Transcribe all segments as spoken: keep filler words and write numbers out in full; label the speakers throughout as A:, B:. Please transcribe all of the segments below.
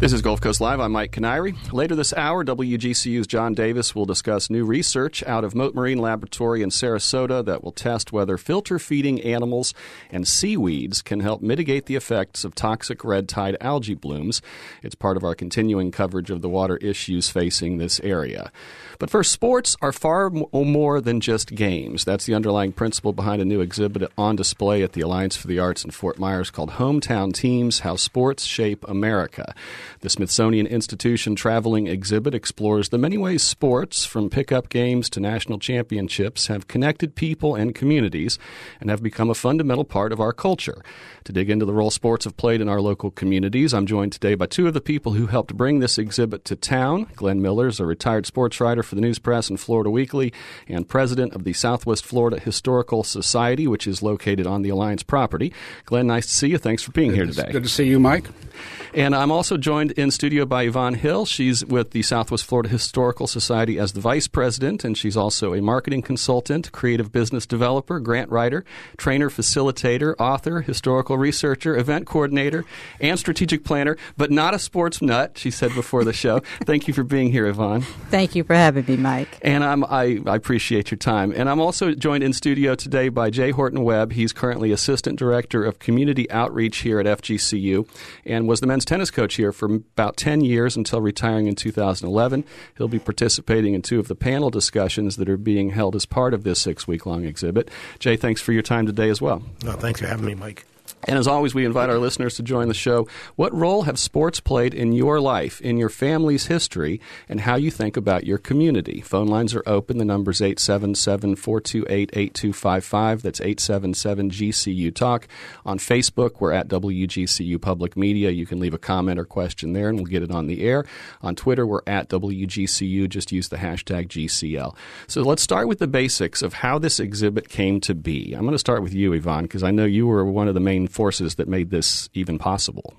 A: This is Gulf Coast Live. I'm Mike Canary. Later this hour, W G C U's John Davis will discuss new research out of Mote Marine Laboratory in Sarasota that will test whether filter-feeding animals and seaweeds can help mitigate the effects of toxic red tide algae blooms. It's part of our continuing coverage of the water issues facing this area. But first, sports are far more than just games. That's the underlying principle behind a new exhibit on display at the Alliance for the Arts in Fort Myers called Hometown Teams: How Sports Shape America. The Smithsonian Institution Traveling Exhibit explores the many ways sports, from pickup games to national championships, have connected people and communities and have become a fundamental part of our culture. To dig into the role sports have played in our local communities, I'm joined today by two of the people who helped bring this exhibit to town. Glenn Miller is a retired sports writer for the News Press and Florida Weekly and president of the Southwest Florida Historical Society, which is located on the Alliance property. Glenn, nice to see you. Thanks for being here today.
B: Good to see you, Mike.
A: And I'm also joined in studio by Yvonne Hill. She's with the Southwest Florida Historical Society as the vice president, and she's also a marketing consultant, creative business developer, grant writer, trainer, facilitator, author, historical researcher, event coordinator, and strategic planner, but not a sports nut, she said before the show. Thank you for being here, Yvonne.
C: Thank you for having me, Mike.
A: And I'm, I, I appreciate your time. And I'm also joined in studio today by Jay Horton Webb. He's currently Assistant Director of Community Outreach here at F G C U and was the men's tennis coach here for about ten years until retiring in two thousand eleven. He'll be participating in two of the panel discussions that are being held as part of this six-week-long exhibit. Jay, thanks for your time today as well.
D: No, thanks for having me, Mike.
A: And as always, we invite our listeners to join the show. What role have sports played in your life, in your family's history, and how you think about your community? Phone lines are open. The number is eight seven seven, four two eight, eight two five five. That's eight seven seven G C U Talk. On Facebook, we're at W G C U Public Media. You can leave a comment or question there, and we'll get it on the air. On Twitter, we're at W G C U. Just use the hashtag G C L. So let's start with the basics of how this exhibit came to be. I'm going to start with you, Yvonne, because I know you were one of the main forces that made this even possible.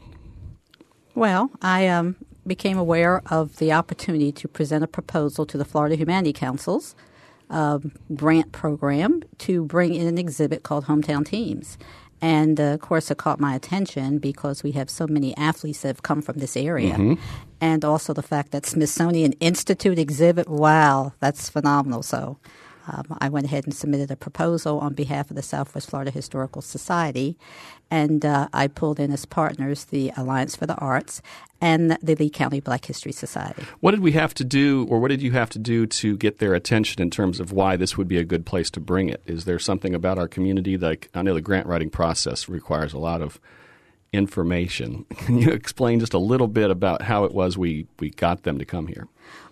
C: Well, I um, became aware of the opportunity to present a proposal to the Florida Humanity Council's um, grant program to bring in an exhibit called Hometown Teams. And, uh, of course, it caught my attention because we have so many athletes that have come from this area. Mm-hmm. And also the fact that Smithsonian Institute exhibit, wow, that's phenomenal. So Um, I went ahead and submitted a proposal on behalf of the Southwest Florida Historical Society, and uh, I pulled in as partners the Alliance for the Arts and the Lee County Black History Society.
A: What did we have to do, or what did you have to do to get their attention in terms of why this would be a good place to bring it? Is there something about our community? Like, I know the grant writing process requires a lot of information. Can you explain just a little bit about how it was we, we got them to come here?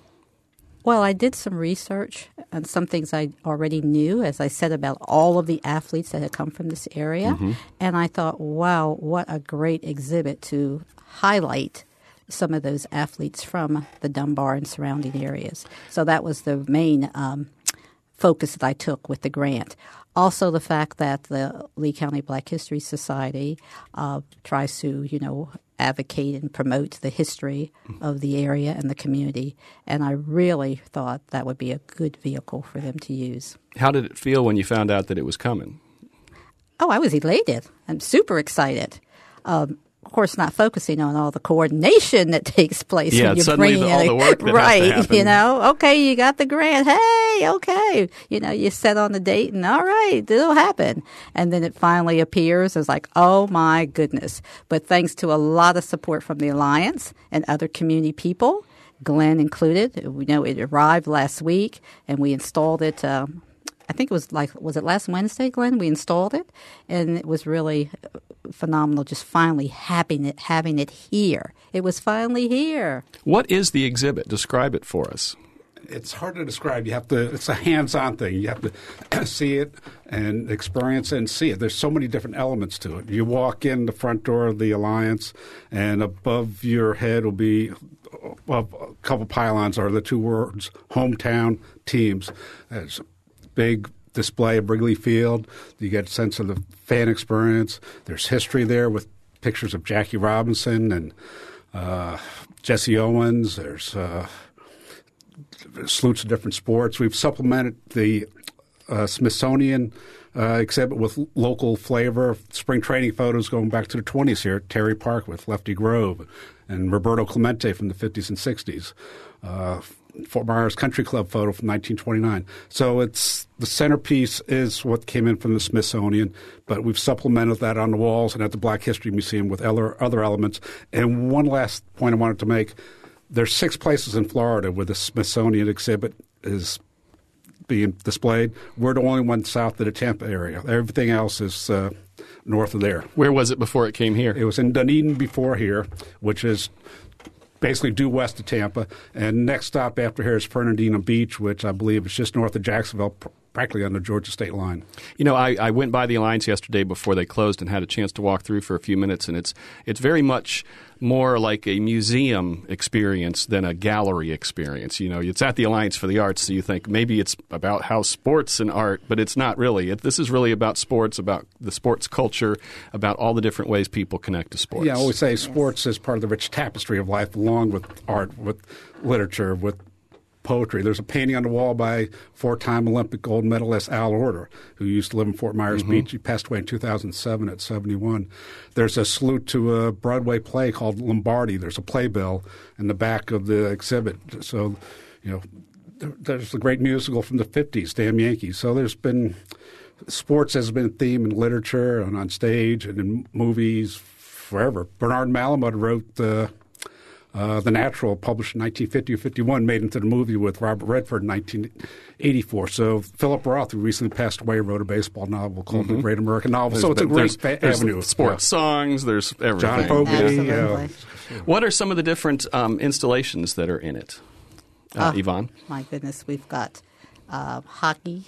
C: Well, I did some research on some things I already knew, as I said, about all of the athletes that had come from this area. Mm-hmm. And I thought, wow, what a great exhibit to highlight some of those athletes from the Dunbar and surrounding areas. So that was the main um, focus that I took with the grant. Also, the fact that the Lee County Black History Society uh, tries to, you know, advocate and promote the history of the area and the community. And I really thought that would be a good vehicle for them to use.
A: How did it feel when you found out that it was coming?
C: Oh, I was elated. I'm super excited. Um, of course, not focusing on all the coordination that takes place
A: yeah,
C: when you're
A: suddenly
C: bringing
A: the, all the work that
C: right.
A: has to happen.
C: You know, okay, you got the grant. Hey, okay, you know, you set on the date, and all right, it'll happen. And then it finally appears. It's like, oh my goodness! But thanks to a lot of support from the Alliance and other community people, Glenn included, we know it arrived last week, and we installed it. Uh, I think it was like, was it last Wednesday, Glenn? We installed it, and it was really phenomenal just finally having it, having it here. It was finally here.
A: What is the exhibit? Describe it for us.
B: It's hard to describe. You have to. It's a hands-on thing. You have to see it and experience it and see it. There's so many different elements to it. You walk in the front door of the Alliance, and above your head will be well, a couple pylons are the two words, Hometown Teams. There's a big display of Wrigley Field. You get a sense of the fan experience. There's history there with pictures of Jackie Robinson and uh, Jesse Owens. There's uh, salutes of different sports. We've supplemented the uh, Smithsonian uh, exhibit with local flavor, spring training photos going back to the twenties here at Terry Park with Lefty Grove and Roberto Clemente from the fifties and sixties. Uh, Fort Myers Country Club photo from nineteen twenty-nine. So it's the centerpiece is what came in from the Smithsonian, but we've supplemented that on the walls and at the Black History Museum with other, other elements. And one last point I wanted to make, there's six places in Florida where the Smithsonian exhibit is being displayed. We're the only one south of the Tampa area. Everything else is uh, north of there.
A: Where was it before it came here?
B: It was in Dunedin before here, which is basically due west of Tampa. And next stop after here is Fernandina Beach, which I believe is just north of Jacksonville, pr- practically on the Georgia state line.
A: You know, I, I went by the Alliance yesterday before they closed and had a chance to walk through for a few minutes, and it's it's very much more like a museum experience than a gallery experience. You know, it's at the Alliance for the Arts, so you think maybe it's about how sports and art, but it's not really. It, this is really about sports, about the sports culture, about all the different ways people connect to sports.
B: Yeah, I always say sports is part of the rich tapestry of life, along with art, with literature, with poetry. There's a painting on the wall by four-time Olympic gold medalist Al Order, who used to live in Fort Myers mm-hmm. Beach. He passed away in two thousand seven at seventy-one. There's a salute to a Broadway play called Lombardi. There's a playbill in the back of the exhibit. So, you know, there, there's a great musical from the fifties, Damn Yankees. So there's been – sports has been a theme in literature and on stage and in movies forever. Bernard Malamud wrote uh, – Uh, The Natural, published in nineteen fifty or fifty-one, made into the movie with Robert Redford in nineteen eighty-four. So Philip Roth, who recently passed away, wrote a baseball novel called mm-hmm. The Great American Novel.
A: There's,
B: so it's a great
A: there's, there's
B: avenue.
A: Sports yeah. songs, there's everything.
B: John Fogerty. Yeah.
A: What are some of the different um, installations that are in it? Uh,
C: oh,
A: Yvonne?
C: My goodness, we've got uh, hockey.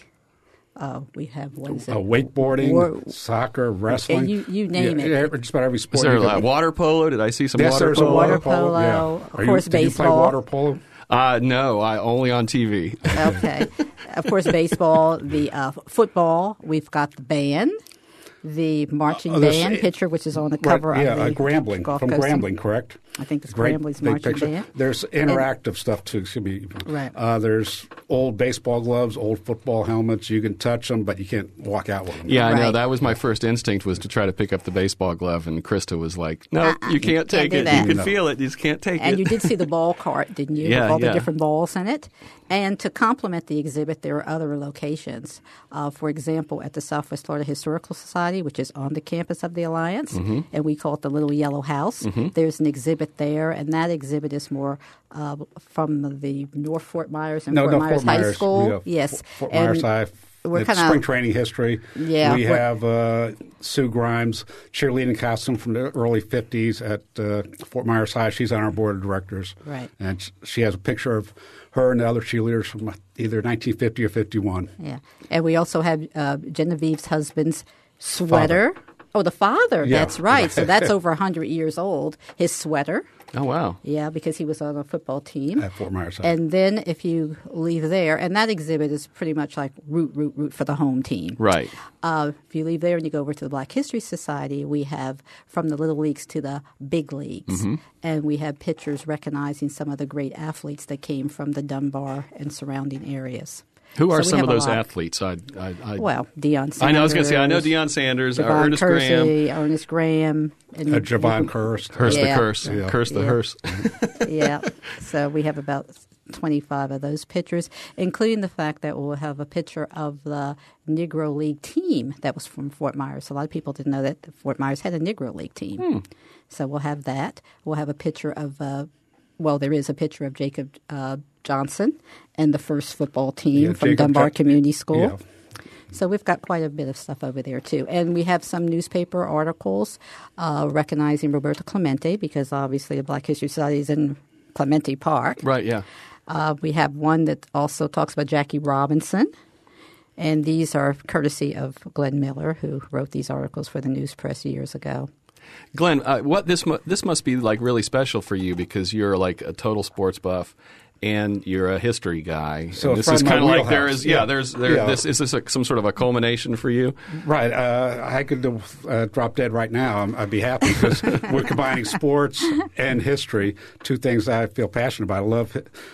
C: Uh, we have what is it?
B: Uh, wakeboarding,
C: War-
B: soccer, wrestling.
C: And you, you name
B: yeah,
C: it.
B: Just about every sport.
A: Is there
B: uh,
A: water polo? Did I see some
B: yes,
A: water
B: there's
A: polo?
B: a water
C: polo.
B: polo. Yeah.
C: Of
B: Are
C: course,
B: you,
C: baseball.
B: Did you play water polo?
A: Uh, no, I only on T V.
C: Okay. Of course, baseball, the uh, football. We've got the band, the marching
B: Uh,
C: band
B: it-
C: picture, which is on the cover
B: right, yeah,
C: of the
B: uh, Grambling,
C: Gulf
B: from
C: Coast.
B: Grambling, correct?
C: I think it's
B: Great
C: Grambling's
B: big
C: marching
B: picture.
C: band.
B: There's interactive stuff too. Excuse me.
C: Right.
B: Uh, there's old baseball gloves, old football helmets. You can touch them, but you can't walk out with them.
A: Yeah, I know.
C: Right.
A: That was my first instinct, was to try to pick up the baseball glove, and Krista was like, no,
C: Uh-uh,
A: you can't take
C: do
A: it.
C: that.
A: You can
B: No.
A: feel it. You just can't take
C: And
A: it.
C: you did see the ball cart, didn't you?
A: Yeah,
C: With all the
A: yeah.
C: different balls in it. And to complement the exhibit, there are other locations. Uh, for example, at the Southwest Florida Historical Society, which is on the campus of the Alliance,
A: Mm-hmm.
C: and we call it the Little Yellow House. Mm-hmm. There's an exhibit there, and that exhibit is more uh, from the North Fort Myers and
B: No,
C: Fort
B: no,
C: Myers
B: Fort
C: High
B: Myers.
C: School.
B: Yeah,
C: Yes.
B: Fort
C: And
B: Myers High.
C: we're
B: It's
C: kinda-
B: spring training history.
C: Yeah,
B: we
C: we're-
B: have uh, Sue Grimes, cheerleading costume from the early fifties at uh, Fort Myers High. She's on our board of directors.
C: Right.
B: And sh- she has a picture of her and the other cheerleaders from either nineteen fifty or fifty-one.
C: Yeah. And we also have uh, Genevieve's husband's sweater. Oh, the father.
B: Yeah.
C: That's right. So that's over one hundred years old. His sweater.
A: Oh, wow.
C: Yeah, because he was on a football team.
B: At Fort Myers High.
C: And then if you leave there, and that exhibit is pretty much like root, root, root for the home team.
A: Right.
C: Uh, if you leave there and you go over to the Black History Society, we have from the little leagues to the big leagues.
A: Mm-hmm.
C: And we have pictures recognizing some of the great athletes that came from the Dunbar and surrounding areas.
A: Who are
C: So we
A: some
C: have
A: of
C: a
A: those
C: lot.
A: athletes? I, I, I,
C: Well, Deion Sanders.
A: I know. I was going to say, I know Deion Sanders, uh,
C: Javon
A: Ernest
C: Kersey,
A: Graham,
C: Ernest Graham. And
B: Uh, Javon Curse.
A: Curse
C: Yeah.
A: the Curse,
B: Yeah.
A: Curse the
C: Yeah.
A: Hearse.
C: Yeah. So we have about twenty-five of those pictures, including the fact that we'll have a picture of the Negro League team that was from Fort Myers. A lot of people didn't know that Fort Myers had a Negro League team.
A: Hmm.
C: So we'll have that. We'll have a picture of, uh, well, there is a picture of Jacob uh, Johnson and the first football team
B: Yeah,
C: from
B: Jacob
C: Dunbar
B: Jo-
C: Community School.
B: Yeah.
C: So we've got quite a bit of stuff over there, too. And we have some newspaper articles uh, recognizing Roberto Clemente, because obviously the Black History Society is in Clemente Park.
A: Right, yeah.
C: Uh, we have one that also talks about Jackie Robinson. And these are courtesy of Glenn Miller, who wrote these articles for the News Press years ago.
A: Glenn, uh, what this mu- this must be like really special for you, because you're like a total sports buff and you're a history guy.
B: So
A: and this
B: from
A: is
B: my
A: kind of like there
B: wheelhouse.
A: is yeah,
B: Yeah.
A: there's there
B: Yeah.
A: this is this a, some sort of a culmination for you?
B: Right. Uh, I could uh, drop dead right now. I'm, I'd be happy, because we're combining sports and history, two things I feel passionate about. I love hi-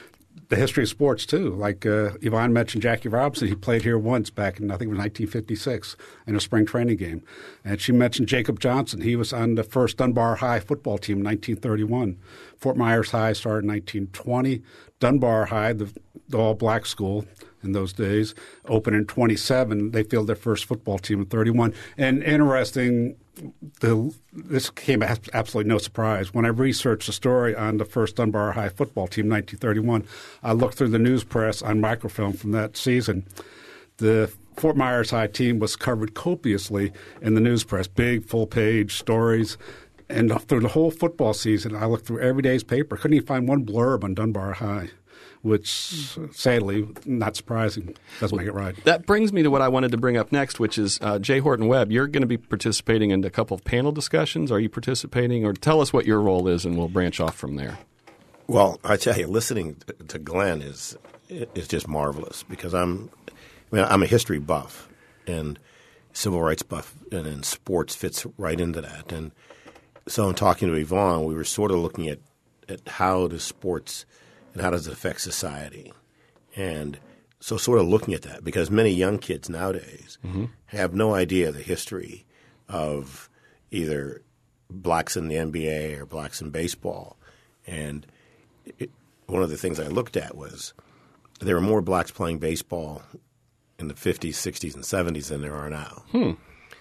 B: the history of sports, too. Like uh, Yvonne mentioned Jackie Robinson. He played here once back in, I think it was nineteen fifty-six in a spring training game. And she mentioned Jacob Johnson. He was on the first Dunbar High football team in nineteen thirty-one. Fort Myers High started in nineteen twenty. Dunbar High, the, the all-black school in those days, opened in twenty-seven. They fielded their first football team in thirty-one. And interesting, the, this came as absolutely no surprise. When I researched the story on the first Dunbar High football team in nineteen thirty-one, I looked through the news press on microfilm from that season. The Fort Myers High team was covered copiously in the news press, big full-page stories. And through the whole football season, I looked through every day's paper. Couldn't even find one blurb on Dunbar High, which, sadly, not surprising. Doesn't well, make it right.
A: That brings me to what I wanted to bring up next, which is uh, Jay Horton Webb. You're going to be participating in a couple of panel discussions. Are you participating? Or tell us what your role is, and we'll branch off from there.
D: Well, I tell you, listening to Glenn is is just marvelous because I'm I mean, I'm a history buff, and civil rights buff, and, and sports fits right into that. And so in talking to Yvonne, we were sort of looking at, at how does sports and how does it affect society. And so sort of looking at that because many young kids nowadays mm-hmm. have no idea the history of either blacks in the N B A or blacks in baseball. And it, one of the things I looked at was there were more blacks playing baseball in the fifties, sixties, and seventies than there are now.
A: Hmm.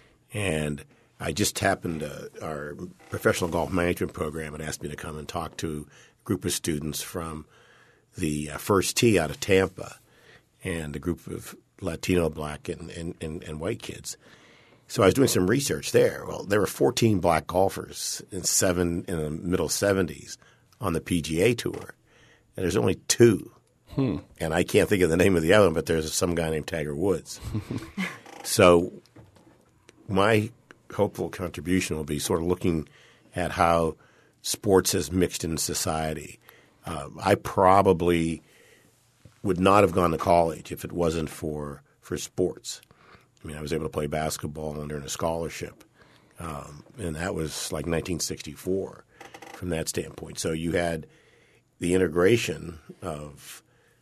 D: And I just happened to – our professional golf management program had asked me to come and talk to a group of students from the uh, First Tee out of Tampa and a group of Latino, black, and, and, and, and white kids. So I was doing some research there. Well, there were fourteen black golfers in seven in the middle seventies on the P G A Tour, and there's only two.
A: Hmm.
D: And I can't think of the name of the other one, but there's some guy named Tiger Woods. So my – hopeful contribution will be sort of looking at how sports has mixed in society. Uh, I probably would not have gone to college if it wasn't for for sports. I mean, I was able to play basketball and earn a scholarship, um, and that was like nineteen sixty-four from that standpoint. So you had the integration of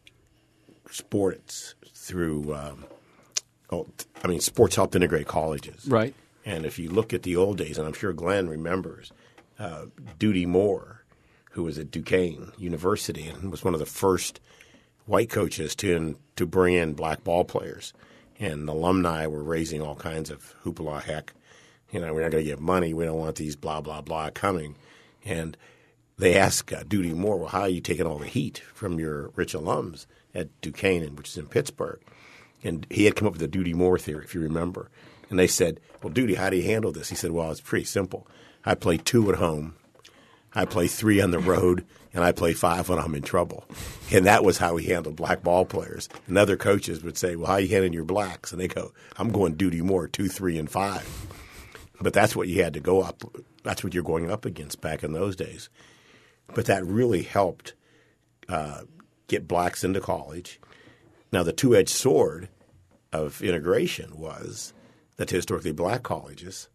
D: sports through um, – oh, I mean, sports helped integrate colleges.
A: Right.
D: And if you look at the old days, and I'm sure Glenn remembers, uh, Duty Moore, who was at Duquesne University and was one of the first white coaches to to bring in black ball players. And alumni were raising all kinds of hoopla heck. You know, we're not going to give money. We don't want these blah, blah, blah coming. And they asked uh, Duty Moore, well, how are you taking all the heat from your rich alums at Duquesne, which is in Pittsburgh? And he had come up with the Duty Moore theory, if you remember. And they said, well, Duty, how do you handle this? He said, well, it's pretty simple. I play two at home, I play three on the road, and I play five when I'm in trouble. And that was how he handled black ball players. And other coaches would say, well, how are you handling your blacks? And they go, I'm going Duty Moore, two, three, and five. But that's what you had to go up. That's what you're going up against back in those days. But that really helped uh, get blacks into college. Now, the two-edged sword of integration was that historically black colleges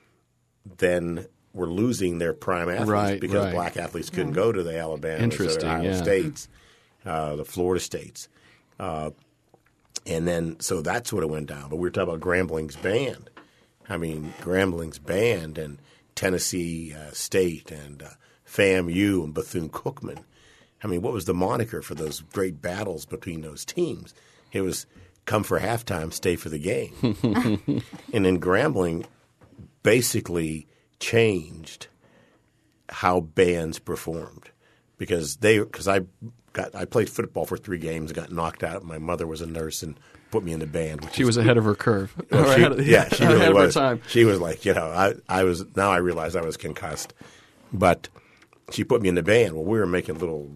D: then were losing their prime athletes
A: right,
D: because
A: right.
D: black athletes couldn't go to the Alabama, the Ohio
A: yeah.
D: States, uh, the Florida States. Uh, and then so that's what it went down. But we were talking about Grambling's band. I mean, Grambling's band and Tennessee uh, State and uh, FAMU and Bethune-Cookman. I mean, what was the moniker for those great battles between those teams? It was come for halftime, stay for the game. And then Grambling basically changed how bands performed because they because I got I played football for three games, got knocked out. My mother was a nurse and put me in the band. Which
A: she was ahead of her curve.
D: Well, she, of, yeah, she really
A: ahead
D: was.
A: Of her time.
D: She was like, you know, I I was now I realized I was concussed, but she put me in the band. Well, we were making little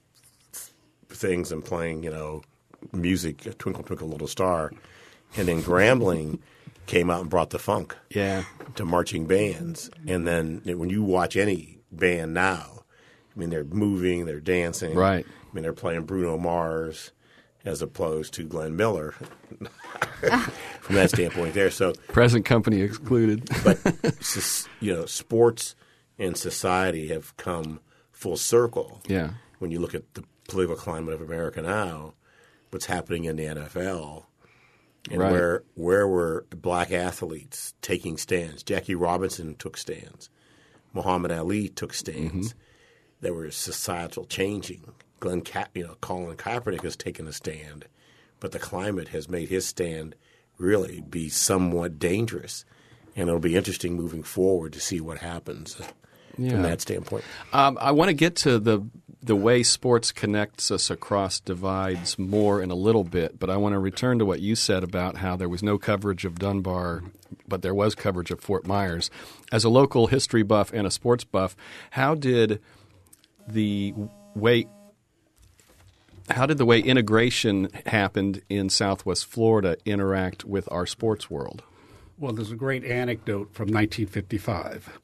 D: things and playing, you know, music, Twinkle Twinkle Little Star, and then Grambling came out and brought the funk
A: yeah.
D: to marching bands. And then when you watch any band now, I mean, they're moving, they're dancing.
A: Right.
D: I mean, they're playing Bruno Mars as opposed to Glenn Miller from that standpoint there. So
A: present company excluded.
D: But, you know, sports and society have come full circle.
A: Yeah.
D: When you look at the political climate of America now, what's happening in the N F L, and
A: right.
D: where where were black athletes taking stands. Jackie Robinson took stands. Muhammad Ali took stands. Mm-hmm. There was societal changing. Glenn, Ka- you know, Colin Kaepernick has taken a stand, but the climate has made his stand really be somewhat dangerous, and it'll be interesting moving forward to see what happens uh, yeah. from that standpoint.
A: Um, I want to get to the the way sports connects us across divides more in a little bit, but I want to return to what you said about how there was no coverage of Dunbar, but there was coverage of Fort Myers. As a local history buff and a sports buff, how did the way how did the way integration happened in Southwest Florida interact with our sports world?
B: Well, there's a great anecdote from nineteen fifty-five.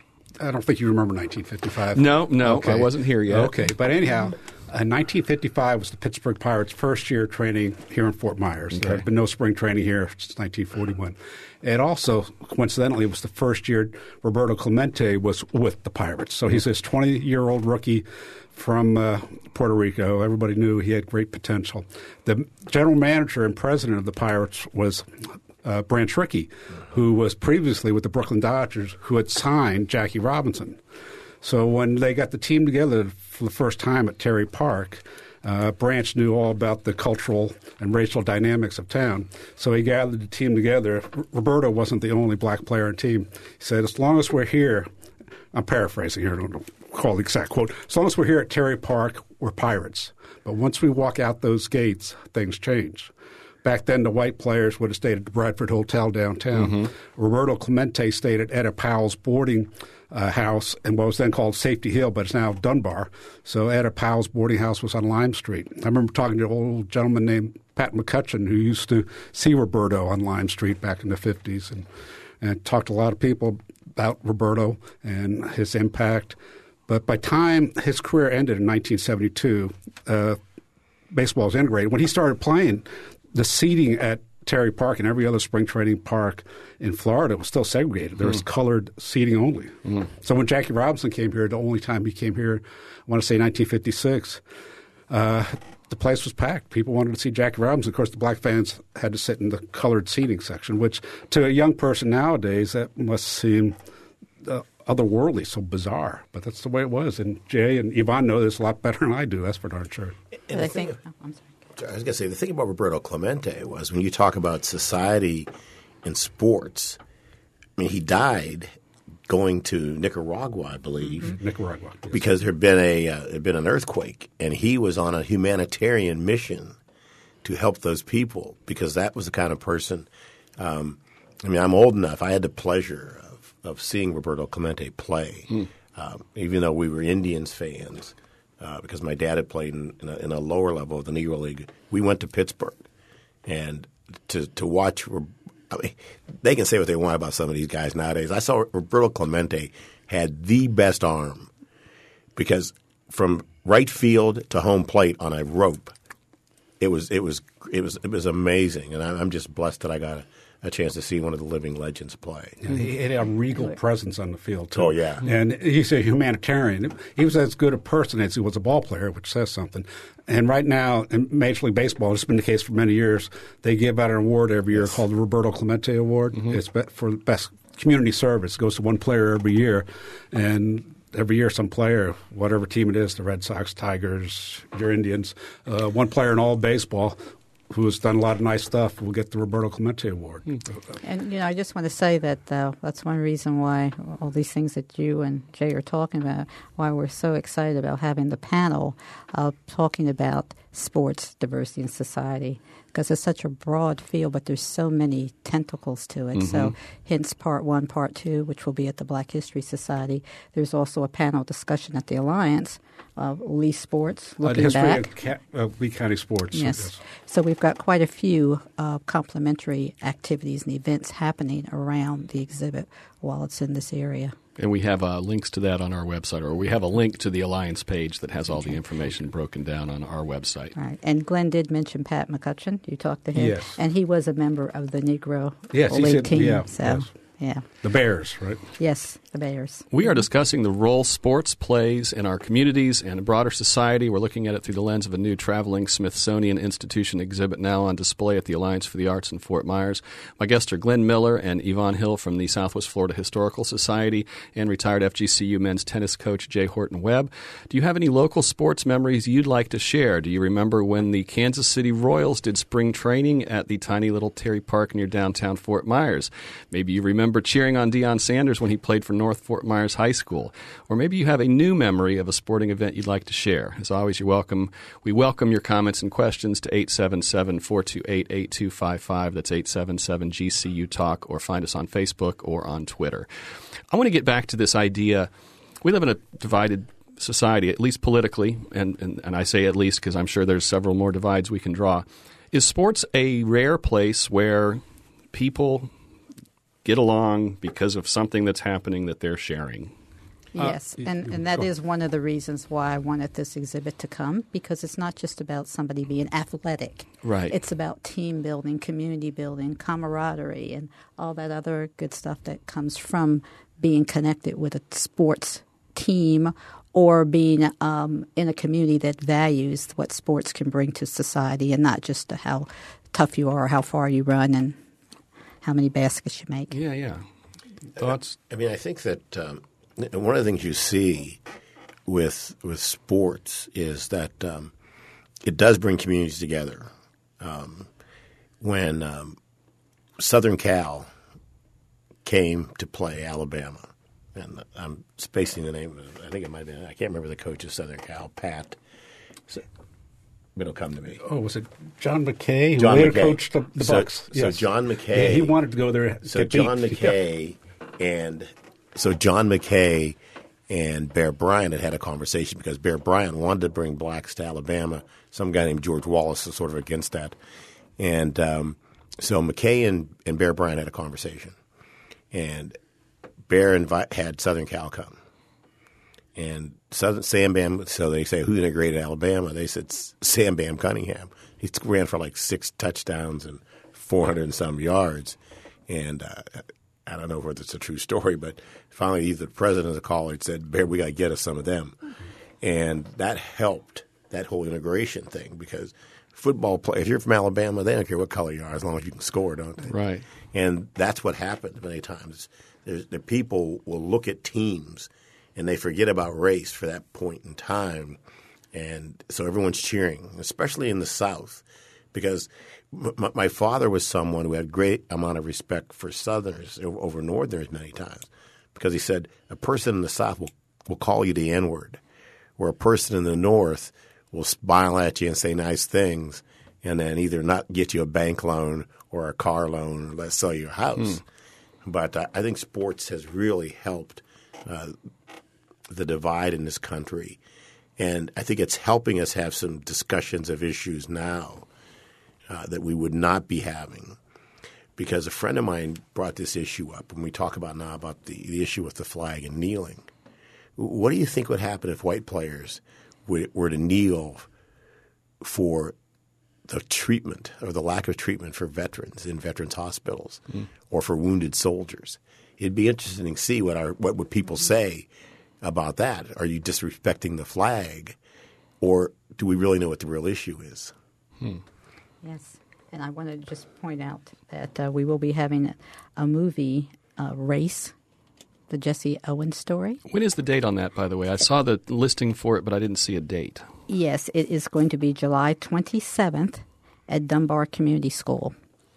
B: I don't think you remember nineteen fifty-five.
A: No, no,
B: okay.
A: I wasn't here yet.
B: Okay, but anyhow, uh, nineteen fifty-five was the Pittsburgh Pirates' first year training here in Fort Myers. Okay. There had been no spring training here since nineteen forty-one. It also, coincidentally, was the first year Roberto Clemente was with the Pirates. So he's this twenty-year-old rookie from uh, Puerto Rico. Everybody knew he had great potential. The general manager and president of the Pirates was Uh, Branch Rickey, who was previously with the Brooklyn Dodgers, who had signed Jackie Robinson. So when they got the team together for the first time at Terry Park, uh, Branch knew all about the cultural and racial dynamics of town. So he gathered the team together. R- Roberto wasn't the only black player on the team. He said, as long as we're here, I'm paraphrasing here, I don't recall the exact quote, as long as we're here at Terry Park, we're Pirates. But once we walk out those gates, things change. Back then, the white players would have stayed at the Bradford Hotel downtown. Mm-hmm. Roberto Clemente stayed at Etta Powell's boarding uh, house in what was then called Safety Hill, but it's now Dunbar. So Etta Powell's boarding house was on Lime Street. I remember talking to an old gentleman named Pat McCutcheon who used to see Roberto on Lime Street back in the fifties and, and talked to a lot of people about Roberto and his impact. But by the time his career ended in nineteen seventy-two, uh, baseball was integrated. When he started playing, the seating at Terry Park and every other spring training park in Florida was still segregated. There was mm. colored seating only. Mm. So when Jackie Robinson came here, the only time he came here, I want to say nineteen fifty-six, uh, the place was packed. People wanted to see Jackie Robinson. Of course, the black fans had to sit in the colored seating section, which to a young person nowadays, that must seem uh, otherworldly, so bizarre. But that's the way it was. And Jay and Yvonne know this a lot better than I do. That's for darn sure.
C: And I think, oh, I'm sorry.
D: I was going to say, the thing about Roberto Clemente was when you talk about society and sports, I mean, he died going to Nicaragua, I believe.
B: Mm-hmm. Nicaragua. Yes. Because
D: there had been, a, uh, there had been an earthquake, and he was on a humanitarian mission to help those people because that was the kind of person um, – I mean, I'm old enough. I had the pleasure of, of seeing Roberto Clemente play, mm. um, even though we were Indians fans. Uh, because my dad had played in, in, a, in a lower level of the Negro League. We went to Pittsburgh, and to to watch – I mean, they can say what they want about some of these guys nowadays. I saw Roberto Clemente had the best arm because from right field to home plate on a rope, it was it was it was it was amazing, and I'm just blessed that I got a, a chance to see one of the living legends play.
B: Yeah, he had a regal presence on the field, too.
D: Oh, yeah.
B: And he's a humanitarian. He was as good a person as he was a ball player, which says something. And right now, in Major League Baseball, it's been the case for many years, they give out an award every year yes. called the Roberto Clemente Award. Mm-hmm. It's for best community service. It goes to one player every year. And every year some player, whatever team it is, the Red Sox, Tigers, your Indians, uh, one player in all of baseball who has done a lot of nice stuff will get the Roberto Clemente Award.
C: And, you know, I just want to say that uh, that's one reason why all these things that you and Jay are talking about, why we're so excited about having the panel uh, talking about sports, diversity, and society, because it's such a broad field, but there's so many tentacles to it. Mm-hmm. So hence part one, part two, which will be at the Black History Society. There's also a panel discussion at the Alliance of Lee Sports, looking
B: uh, the history
C: back.
B: Of Ca- uh, Lee County Sports.
C: Yes.
B: yes.
C: So we've got quite a few uh, complementary activities and events happening around the exhibit while it's in this area.
A: And we have uh, links to that on our website, or we have a link to the Alliance page that has all the information broken down on our website.
C: All right. And Glenn did mention Pat McCutcheon. You talked to him.
B: Yes.
C: And he was a member of the Negro
B: yes,
C: League
B: said,
C: team.
B: Yeah,
C: so,
B: yes.
C: yeah.
B: The Bears, right?
C: Yes. the Bears.
A: We are discussing the role sports plays in our communities and broader society. We're looking at it through the lens of a new traveling Smithsonian Institution exhibit now on display at the Alliance for the Arts in Fort Myers. My guests are Glenn Miller and Yvonne Hill from the Southwest Florida Historical Society and retired F G C U men's tennis coach Jay Horton Webb. Do you have any local sports memories you'd like to share? Do you remember when the Kansas City Royals did spring training at the tiny little Terry Park near downtown Fort Myers? Maybe you remember cheering on Deion Sanders when he played for North Fort Myers High School. Or maybe you have a new memory of a sporting event you'd like to share. As always, you're welcome. We welcome your comments and questions to eight seven seven, four two eight, eight two five five. That's eight seven seven G C U Talk, or find us on Facebook or on Twitter. I want to get back to this idea. We live in a divided society, at least politically, and, and, and I say at least because I'm sure there's several more divides we can draw. Is sports a rare place where people get along because of something that's happening that they're sharing?
C: Yes,
B: Uh,
C: and, and that is one of the reasons why I wanted this exhibit to come, because it's not just about somebody being athletic.
A: Right.
C: It's about team building, community building, camaraderie, and all that other good stuff that comes from being connected with a sports team or being um, in a community that values what sports can bring to society, and not just how tough you are or how far you run and how many baskets you make.
A: Yeah, yeah. Thoughts?
D: I mean, I think that um, one of the things you see with with sports is that um, it does bring communities together. Um, when um, Southern Cal came to play Alabama, and I'm spacing the name. I think it might have been. I can't remember the coach of Southern Cal, Pat. So, it'll come to me.
B: Oh, was it John McKay who
D: John
B: later
D: McKay.
B: coached the, the
D: So-
B: Bucks?
D: so John McKay-
B: Yeah, he wanted to go there.
D: So
B: get
D: John
B: beat.
D: McKay and so John McKay and Bear Bryant had had a conversation because Bear Bryant wanted to bring blacks to Alabama. Some guy named George Wallace was sort of against that, and um, so McKay and, and Bear Bryant had a conversation, and Bear invi- had Southern Cal come. And Southern Sam Bam, so they say, who integrated Alabama? They said Sam Bam Cunningham. He ran for like six touchdowns and four hundred and some yards. And uh, I don't know whether it's a true story, but finally either the president of the college said, Bear, we got to get us some of them. And that helped, that whole integration thing, because football play, if you're from Alabama, they don't care what color you are as long as you can score, don't they?
A: Right.
D: And that's what happens many times. There's, the people will look at teams and they forget about race for that point in time. And so everyone's cheering, especially in the South, because m- my father was someone who had a great amount of respect for Southerners over Northerners many times, because he said a person in the South will, will call you the N-word, where a person in the North will smile at you and say nice things and then either not get you a bank loan or a car loan or let's sell you a house. Hmm. But uh, I think sports has really helped uh, the divide in this country. And I think it's helping us have some discussions of issues now uh, that we would not be having. Because a friend of mine brought this issue up when we talk about now about the, the issue with the flag and kneeling. What do you think would happen if white players would, were to kneel for the treatment or the lack of treatment for veterans in veterans hospitals mm. or for wounded soldiers? It'd be interesting to see what our what would people say about that. Are you disrespecting the flag, or do we really know what the real issue is?
A: Hmm.
C: Yes, and I want to just point out that uh, we will be having a movie, uh, Race, the Jesse Owens story.
A: When is the date on that, by the way? I saw the listing for it, but I didn't see a date.
C: Yes, it is going to be July twenty-seventh at Dunbar Community School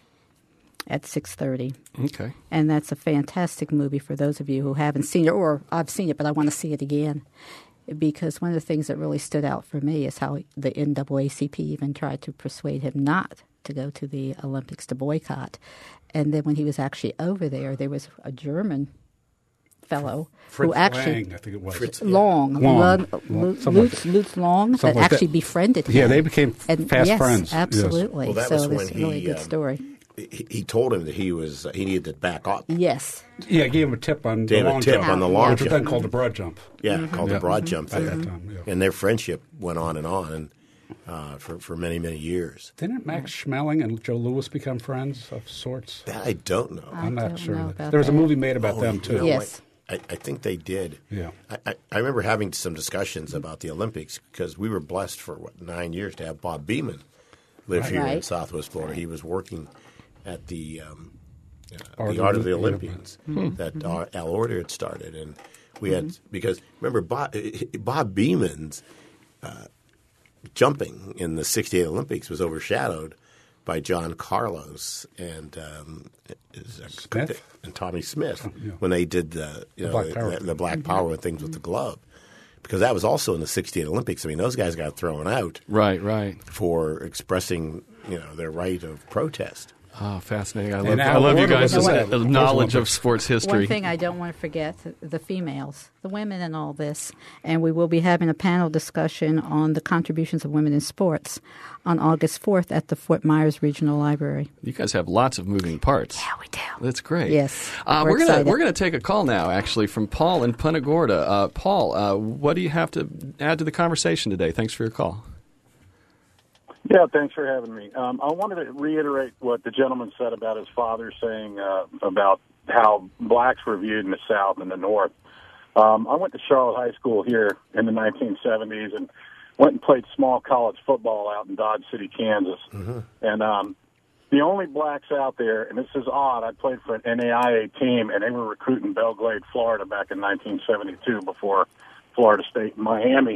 C: at six thirty.
A: Okay.
C: And that's a fantastic movie for those of you who haven't seen it, or I've seen it, but I want to see it again. Because one of the things that really stood out for me is how the N double A C P even tried to persuade him not to go to the Olympics, to boycott. And then when he was actually over there, there was a German fellow
B: Fritz
C: who actually
B: Lang, I think it was.
D: Fritz,
C: Long,
B: Long.
C: Lud-
B: Long.
C: Lu-
B: Something like
C: Lutz,
B: that.
C: Lutz Long, that
B: Something like
C: actually
B: that.
C: befriended him.
B: Yeah, they became
C: and,
B: fast
C: yes,
B: friends. Yes.
C: Absolutely.
D: Well, that
C: so
D: was
C: it's
D: when
C: a really
D: he,
C: good
D: um,
C: story.
D: he, he told him that he was uh, he needed to back up.
C: Yes.
B: Yeah, I gave him a tip on
D: Gave
B: the
D: a
B: long
D: tip
B: jump,
D: on the long
B: which was then
D: jump.
B: called the broad jump.
D: Yeah,
C: Mm-hmm.
D: called
B: Yeah.
D: the broad jump
B: At
D: thing.
B: that time, yeah.
D: And their friendship went on and on and uh, for, for many, many years.
B: Didn't Max Schmeling and Joe Louis become friends of sorts?
D: That I don't know.
C: I
B: I'm not
C: don't
B: sure.
C: know about
B: There was a
C: that.
B: movie made about
D: Oh,
B: them,
D: you
B: too.
D: know
C: Yes.
D: what? I, I think they did.
B: Yeah.
D: I, I, I remember having some discussions about the Olympics because we were blessed for, what, nine years to have Bob Beeman live here in
C: Right.
D: Southwest Florida. He was working at the um, uh,
B: Art
D: the
B: of
D: Art of
B: the
D: the
B: Olympians.
D: Olympians that uh, Al Order had started. And we had – because remember, Bob, Bob Beeman's uh, jumping in the sixty-eight Olympics was overshadowed by John Carlos and um,
B: Smith.
D: and Tommy Smith
B: yeah.
D: when they did the you know
B: Black
D: the,
B: Power
D: the,
B: thing.
D: the Black Power and things with the glove, because that was also in the sixty-eight Olympics. I mean, those guys got thrown out
A: Right, right.
D: for expressing you know their right of protest.
A: Oh, fascinating. I love,
B: And
A: I
B: Al
A: love you
B: Order
A: guys'
B: was
C: at
A: uh,
B: those
A: knowledge of
B: Olympics.
A: sports history.
C: One thing I don't want to forget, the females, the women in all this. And we will be having a panel discussion on the contributions of women in sports on August fourth at the Fort Myers Regional Library.
A: You guys have lots of moving parts.
C: Yeah, we do.
A: That's great.
C: Yes,
A: Uh,
C: we're
A: we're gonna
C: excited.
A: we're gonna take a call now, actually, from Paul in Punta Gorda. Uh, Paul, uh, what do you have to add to the conversation today? Thanks for your call.
E: Yeah, thanks for having me. Um, I wanted to reiterate what the gentleman said about his father saying uh, about how blacks were viewed in the South and the North. Um, I went to Charlotte High School here in the nineteen seventies and went and played small college football out in Dodge City, Kansas. Mm-hmm. And um, the only blacks out there, and this is odd, I played for an N A I A team, and they were recruiting Belgrade, Florida back in nineteen seventy-two before Florida State and Miami.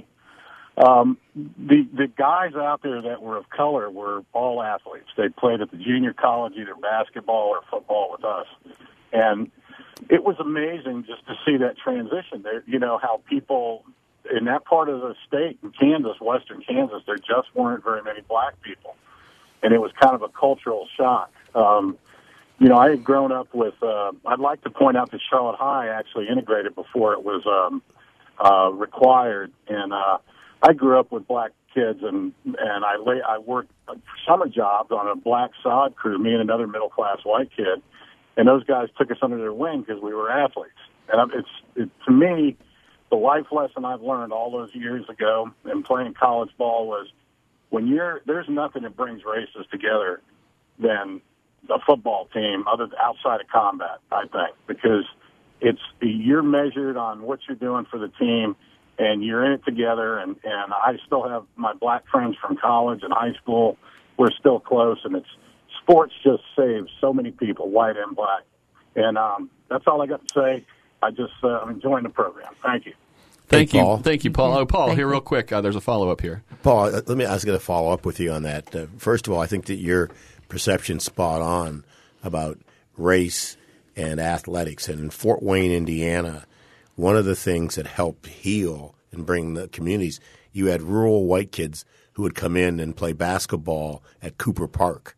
E: Um, the the guys out there that were of color were all athletes. They played at the junior college, either basketball or football with us. And it was amazing just to see that transition there. You know, how people in that part of the state, in Kansas, western Kansas, there just weren't very many black people. And it was kind of a cultural shock. Um, you know, I had grown up with, uh, I'd like to point out that Charlotte High actually integrated before it was um, uh, required. And, uh, I grew up with black kids, and and I lay, I worked summer jobs on a black sod crew, me and another middle class white kid, and those guys took us under their wing because we were athletes. And it's it, to me, the life lesson I've learned all those years ago in playing college ball was when you're there's nothing that brings races together than a football team, other outside of combat. I think because it's you're measured on what you're doing for the team. And you're in it together, and, and I still have my black friends from college and high school. We're still close, and it's sports just saves so many people, white and black. And um, that's all I got to say. I just uh, I'm enjoying the program. Thank you.
A: Thank
D: Hey,
A: you,
D: Paul.
A: thank you, Paul. Oh, Paul,
C: Thank
A: here
C: you.
A: real quick. Uh, there's a follow up here.
D: Paul, uh, let me. I was going to follow up with you on that. Uh, first of all, I think that your perception's spot on about race and athletics. And in Fort Wayne, Indiana, one of the things that helped heal and bring the communities, you had rural white kids who would come in and play basketball at Cooper Park.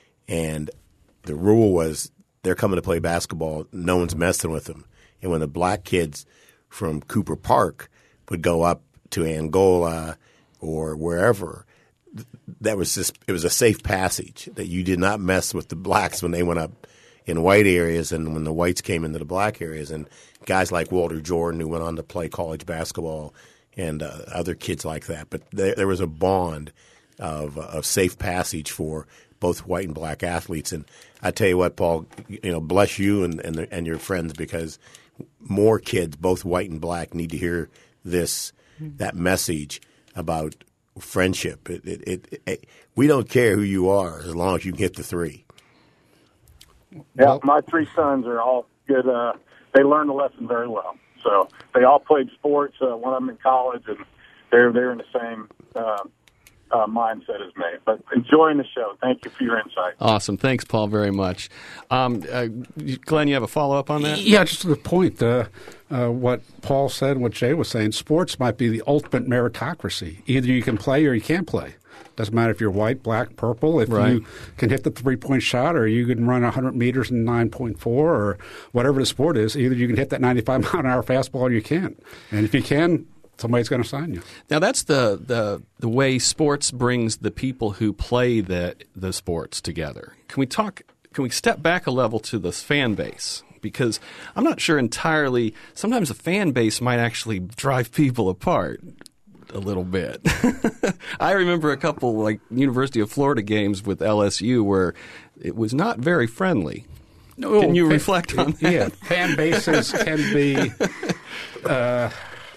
D: And the rule was they're coming to play basketball, no one's messing with them. And when the black kids from Cooper Park would go up to Angola or wherever, that was just it was a safe passage that you did not mess with the blacks when they went up in white areas and when the whites came into the black areas. And guys like Walter Jordan, who went on to play college basketball, and uh, other kids like that. But there, there was a bond of, of safe passage for both white and black athletes. And I tell you what, Paul, you know, bless you and and, the, and your friends, because more kids, both white and black, need to hear this that message about friendship. It, it, it, it, we don't care who you are as long as you can hit the three.
E: Yeah,
B: Well-
E: my three sons are all good. Uh, they learned the lesson very well. So they all played sports. Uh, one of them in college, and they're they're in the same uh, uh, mindset as me. But enjoying the show. Thank you for your insight.
A: Awesome. Thanks, Paul, very much. Um, uh, Glenn, you have a follow up on that?
B: Yeah, just to the point, uh, uh, what Paul said, what Jay was saying, sports might be the ultimate meritocracy. Either you can play or you can't play. Doesn't matter if you're white, black, purple. If
A: Right.
B: you can hit the three-point shot, or you can run one hundred meters in nine point four, or whatever the sport is, either you can hit that ninety-five mile an hour fastball or you can't. And if you can, somebody's going to sign you.
A: Now that's the, the the way sports brings the people who play the the sports together. Can we talk? Can we step back a level to the fan base? Because I'm not sure entirely. Sometimes the fan base might actually drive people apart a little bit. I remember a couple like University of Florida games with L S U where it was not very friendly.
B: No,
A: Can you
B: fan,
A: reflect on that?
B: Yeah, fan bases can be uh,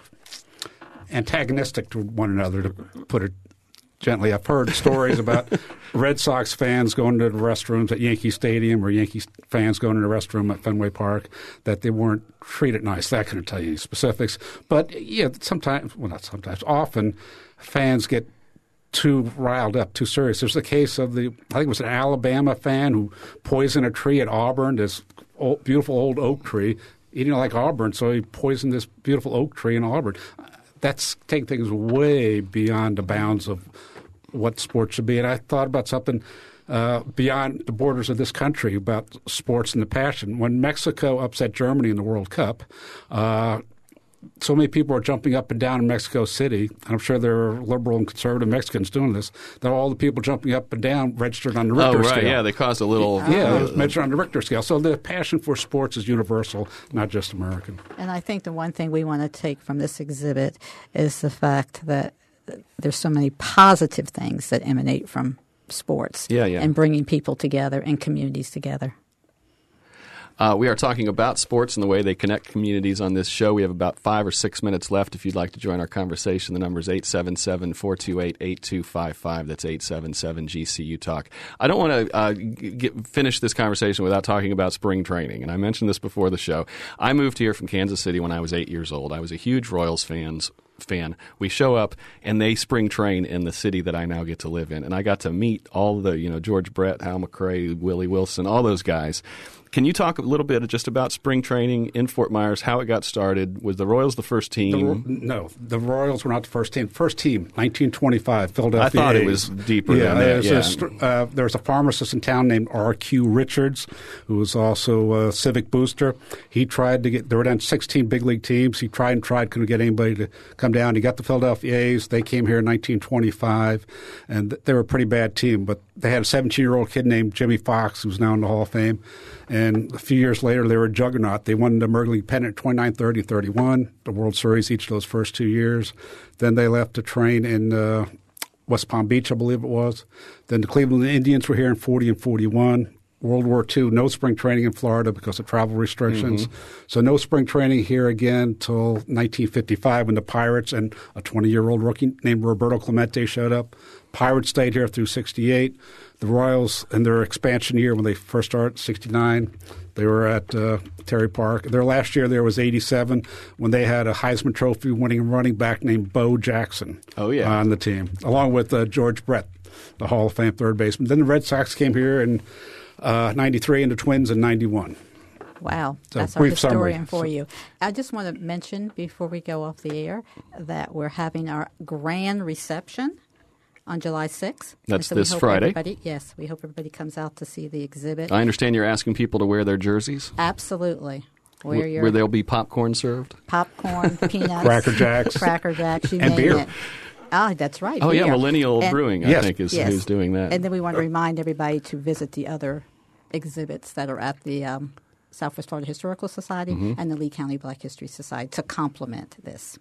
B: antagonistic to one another, to put it gently. I've heard stories about Red Sox fans going to the restrooms at Yankee Stadium or Yankee fans going to the restroom at Fenway Park, that they weren't treated nicely. I couldn't tell you any specifics. But, yeah, sometimes, well, not sometimes, often fans get too riled up, too serious. There's the case of the, I think it was an Alabama fan who poisoned a tree at Auburn, this old, beautiful old oak tree. He didn't like Auburn, so he poisoned this beautiful oak tree in Auburn. That's taking things way beyond the bounds of what sports should be. And I thought about something uh, beyond the borders of this country about sports and the passion. When Mexico upset Germany in the World Cup, uh, so many people are jumping up and down in Mexico City. I'm sure there are liberal and conservative Mexicans doing this. That all the people jumping up and down registered on the Richter
A: oh, right,
B: scale.
A: yeah, they caused a little...
B: Yeah,
A: uh,
B: it was measured on the Richter scale. So the passion for sports is universal, not just American.
C: And I think the one thing we want to take from this exhibit is the fact that there's so many positive things that emanate from sports
A: yeah, yeah.
C: and bringing people together and communities together.
A: Uh, we are talking about sports and the way they connect communities on this show. We have about five or six minutes left. If you'd like to join our conversation, the number is eight seven seven, four two eight, eight two five five. That's eight seven seven G C U Talk. I don't want to uh, get, finish this conversation without talking about spring training. And I mentioned this before the show. I moved here from Kansas City when I was eight years old. I was a huge Royals fans. fan. We show up and they spring train in the city that I now get to live in. And I got to meet all the, you know, George Brett, Hal McRae, Willie Wilson, all those guys. Can you talk a little bit just about spring training in Fort Myers, how it got started? Was the Royals the first team?
B: The, no, the Royals were not the first team. First team, nineteen twenty-five, Philadelphia
A: I thought
B: A's.
A: it was deeper
B: yeah,
A: than that.
B: There's
A: Yeah.
B: a, uh, there was a pharmacist in town named R Q Richards, who was also a civic booster. He tried to get – there were then sixteen big league teams. He tried and tried, couldn't get anybody to come down. He got the Philadelphia A's. They came here in nineteen twenty-five, and they were a pretty bad team. But they had a seventeen-year-old kid named Jimmy Fox, who's now in the Hall of Fame. And a few years later, they were a juggernaut. They won the American League pennant twenty-nine, thirty, thirty-one, the World Series each of those first two years. Then they left to train in uh, West Palm Beach, I believe it was. Then the Cleveland Indians were here in forty and forty-one. World War Two, no spring training in Florida because of travel restrictions. Mm-hmm. So no spring training here again until nineteen fifty-five when the Pirates and a twenty-year-old rookie named Roberto Clemente showed up. Pirates stayed here through sixty-eight. The Royals, in their expansion year when they first started, sixty-nine, they were at uh, Terry Park. Their last year there was eighty-seven when they had a Heisman Trophy winning running back named Bo Jackson
A: oh, yeah.
B: on the team, along with uh, George Brett, the Hall of Fame third baseman. Then the Red Sox came here in uh, ninety-three and the Twins in ninety-one.
C: Wow,
B: So,
C: that's our
B: brief
C: historian
B: summary.
C: for you. I just want to mention before we go off the air that we're having our grand reception on July sixth.
A: That's
C: so we
A: this
C: hope
A: Friday?
C: everybody- Yes, we hope everybody comes out to see the exhibit.
A: I understand you're asking people to wear their jerseys,
C: Absolutely. Wear
A: where,
C: your
A: where there'll be popcorn served.
C: popcorn, peanuts,
B: Cracker Jacks.
C: Cracker Jacks, you
B: And
C: name
B: beer.
C: it. Ah, that's right.
A: Oh, yeah,
C: beer.
A: Millennial
C: And-
A: Brewing, I
B: Yes.
A: think, is
C: Yes.
A: who's doing that.
C: And then we want to remind everybody to visit the other exhibits that are at the um, Southwest Florida Historical Society
A: Mm-hmm.
C: and the Lee County Black History Society to complement this.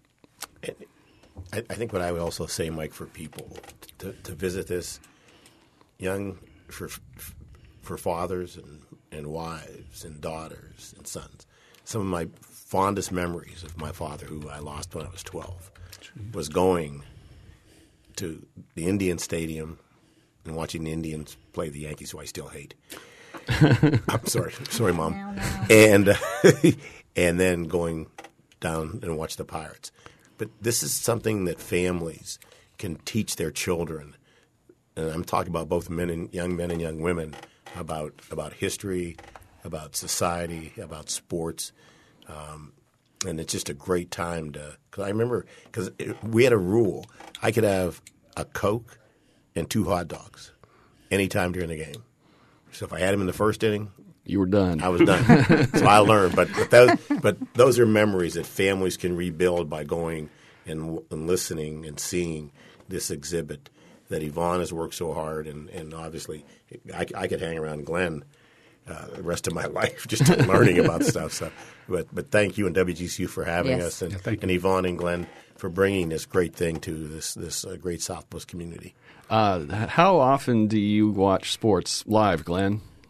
D: I, I think what I would also say, Mike, for people to, to visit this, young for for fathers and, and wives and daughters and sons. Some of my fondest memories of my father, who I lost when I was twelve, was going to the Indian Stadium and watching the Indians play the Yankees, who I still hate. I'm sorry, sorry, Mom.
C: No, no.
D: And uh, and then going down and watch the Pirates. But this is something that families can teach their children, and I'm talking about both men and young men and young women, about about history, about society, about sports, um, and it's just a great time to. Because I remember, because we had a rule, I could have a Coke and two hot dogs anytime during the game. So if I had them in the first inning,
A: You were done.
D: I was done. So I learned. But but those, but those are memories that families can rebuild by going and, and listening and seeing this exhibit that Yvonne has worked so hard. And, and obviously, I, I could hang around Glenn uh, the rest of my life just learning about stuff. So, but but thank you and W G C U for having
C: Yes.
D: us, and,
B: Yeah, thank you.
D: and Yvonne and Glenn for bringing this great thing to this this uh, great Southwest community.
A: Uh, how often do you watch sports live, Glenn?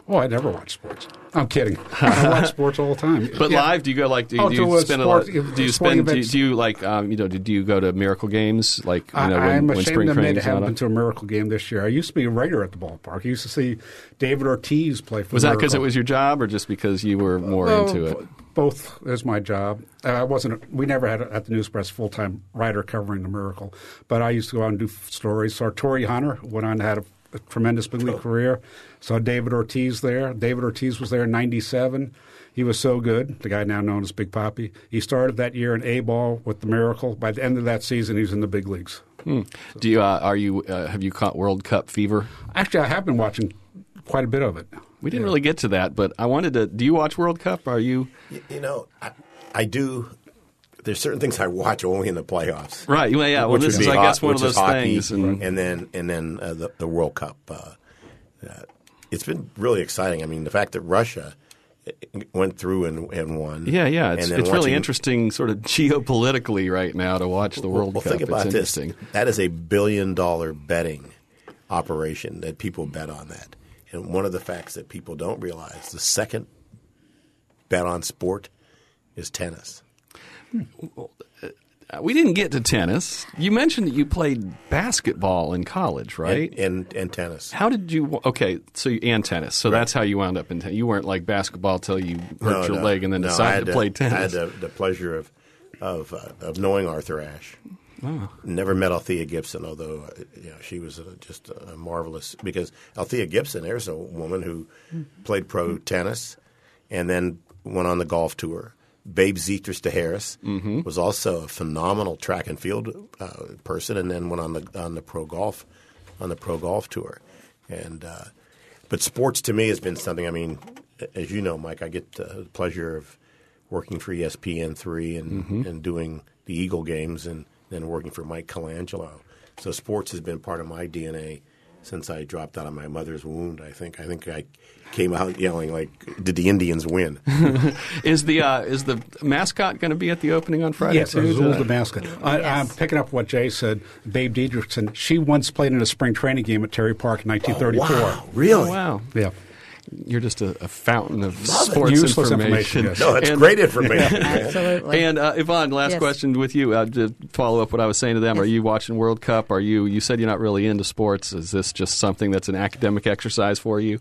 B: Oh, I never watch sports. I'm kidding. I watch sports all the time.
A: But
B: yeah.
A: live, do you go like? Do you,
B: oh,
A: do you
B: to, uh,
A: spend
B: sports,
A: a lot? Do you
B: sporting
A: spend? Do you,
B: events.
A: do you like? Um, you know, do you go to Miracle games? Like, you know,
B: I,
A: when,
B: I'm
A: when
B: ashamed
A: spring
B: to admit I
A: training's
B: haven't
A: not
B: been
A: on?
B: to a Miracle game this year. I used to be a writer at the ballpark. I used to see David Ortiz play for
A: Was that because it
B: Miracle.
A: was your job, or just because you were more
B: Well,
A: into it?
B: Both is my job. Uh, I wasn't. We never had at the News Press full time writer covering the Miracle, but I used to go out and do stories. Sartori Hunter went on to have a, a tremendous big league career. Saw David Ortiz there. David Ortiz was there in ninety-seven. He was so good. The guy now known as Big Papi. He started that year in A ball with the Miracle. By the end of that season, he was in the big leagues.
A: Hmm. Do you? Uh, are you? Uh, have you caught World Cup fever?
B: Actually, I have been watching quite a bit of it.
A: We didn't
B: Yeah.
A: really get to that, but I wanted to. Do you watch World Cup? Are you?
D: You, you know, I, I do. There's certain things I watch only in the playoffs.
A: Right. Well, yeah. Well,
D: Which
A: this
D: would
A: is,
D: be
A: I
D: ho-
A: guess, one of
D: which is
A: those
D: hockey,
A: things. And,
D: and then and then uh, the, the World Cup. Uh, uh, it's been really exciting. I mean, the fact that Russia went through and, and won.
A: yeah, yeah. It's,
D: and then
A: it's really
D: watching-
A: interesting, sort of geopolitically, right now to watch the World
D: well,
A: Cup.
D: Think about
A: it's
D: this.
A: interesting.
D: That is a billion dollar betting operation that people bet on that. And one of the facts that people don't realize, the second bet on sport is tennis.
A: Uh, We didn't get to tennis. You mentioned that you played basketball in college, right?
D: And, and, and tennis.
A: How did you? Okay, so you, and tennis. So that's how you wound up in tennis. You weren't like basketball till you hurt
D: No,
A: your
D: no,
A: leg and then
D: no, I
A: decided
D: had
A: to play
D: the- I had
A: tennis.
D: the, the pleasure of of uh, of knowing Arthur Ashe. Never met Althea Gibson, although uh, you know she was uh, just a marvelous. Because Althea Gibson, there's a woman who played pro tennis and then went on the golf tour. Babe Zeeters de Harris
A: Mm-hmm.
D: was also a phenomenal track and field uh, person, and then went on the on the pro golf on the pro golf tour. And uh, but sports to me has been something. I mean, as you know, Mike, I get uh, the pleasure of working for E S P N three and
A: Mm-hmm.
D: and doing the Eagle games, and then working for Mike Colangelo. So sports has been part of my D N A since I dropped out of my mother's womb. I think I think I came out yelling like, "Did the Indians win?"
A: Is the uh, is the mascot going to be at the opening on Friday
B: Yes,
A: too?
B: Azul
A: The-
B: the mascot. I, I'm picking up what Jay said. Babe Dietrichson, she once played in a spring training game at Terry Park in nineteen thirty-four.
D: Wow, really?
A: Oh, wow.
B: Yeah.
A: You're just a, a fountain of
D: Love it.
A: sports
B: Useless
A: information.
B: information, yes.
D: No, that's
A: And-
D: great information.
C: Absolutely.
A: And uh, Yvonne, last
C: Yes.
A: question with you uh, to follow up what I was saying to them.
C: Yes.
A: Are you watching World Cup? Are you? You said you're not really into sports. Is this just something that's an academic exercise for you?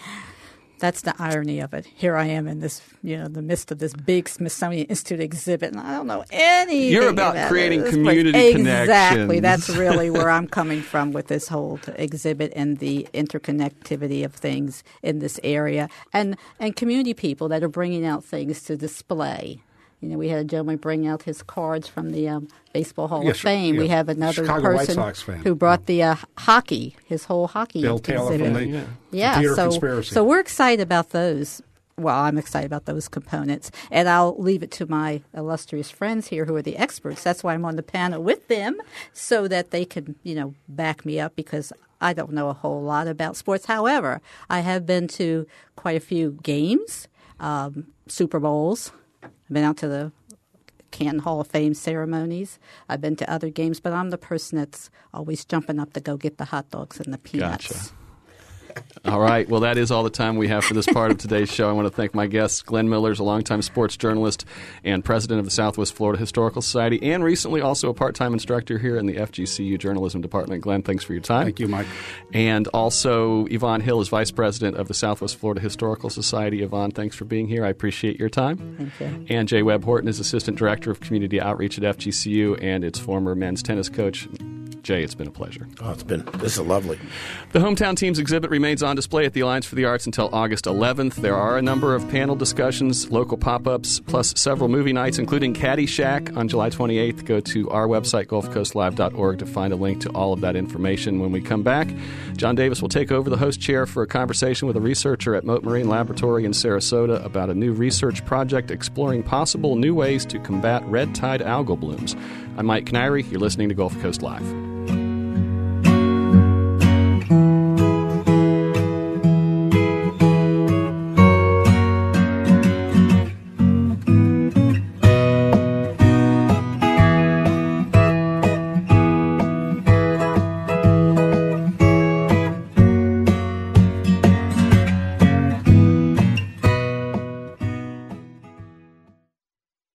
C: That's the irony of it. Here I am in this, you know, the midst of this big Smithsonian Institute exhibit, and I don't know anything.
A: You're about
C: about
A: creating
C: this
A: community
C: place.
A: connections.
C: Exactly. That's really where I'm coming from with this whole t- exhibit and the interconnectivity of things in this area, and and community people that are bringing out things to display. You know, we had a gentleman bring out his cards from the um, Baseball Hall
B: Yes,
C: of Fame.
B: yeah.
C: We have another
B: Chicago White
C: person
B: Sox fan.
C: who brought the uh, hockey, his whole hockey
B: Bill Taylor
C: exhibit.
B: from the
A: Yeah.
C: Yeah,
B: Theater
C: so
B: Conspiracy.
C: so we're excited about those. Well, I'm excited about those components, and I'll leave it to my illustrious friends here who are the experts. That's why I'm on the panel with them, so that they can, you know, back me up, because I don't know a whole lot about sports. However, I have been to quite a few games, um, Super Bowls. I've been out to the Canton Hall of Fame ceremonies. I've been to other games, but I'm the person that's always jumping up to go get the hot dogs and the peanuts.
A: Gotcha. All right. Well, that is all the time we have for this part of today's show. I want to thank my guests. Glenn Miller is a longtime sports journalist and president of the Southwest Florida Historical Society, and recently also a part-time instructor here in the F G C U Journalism Department. Glenn, thanks for your time.
B: Thank you, Mike.
A: And also Yvonne Hill is vice president of the Southwest Florida Historical Society. Yvonne, thanks for being here. I appreciate your time.
C: Thank you.
A: And Jay Webb Horton is assistant director of community outreach at F G C U and its former men's tennis coach. Jay, it's been a pleasure.
D: Oh, it's been this is lovely.
A: The Hometown Teams exhibit remains on display at the Alliance for the Arts until August eleventh. There are a number of panel discussions, local pop-ups, plus several movie nights, including Caddyshack on July twenty-eighth. Go to our website, gulf coast live dot org, to find a link to all of that information. When we come back, John Davis will take over the host chair for a conversation with a researcher at Mote Marine Laboratory in Sarasota about a new research project exploring possible new ways to combat red tide algal blooms. I'm Mike Kniry. You're listening to Gulf Coast Live.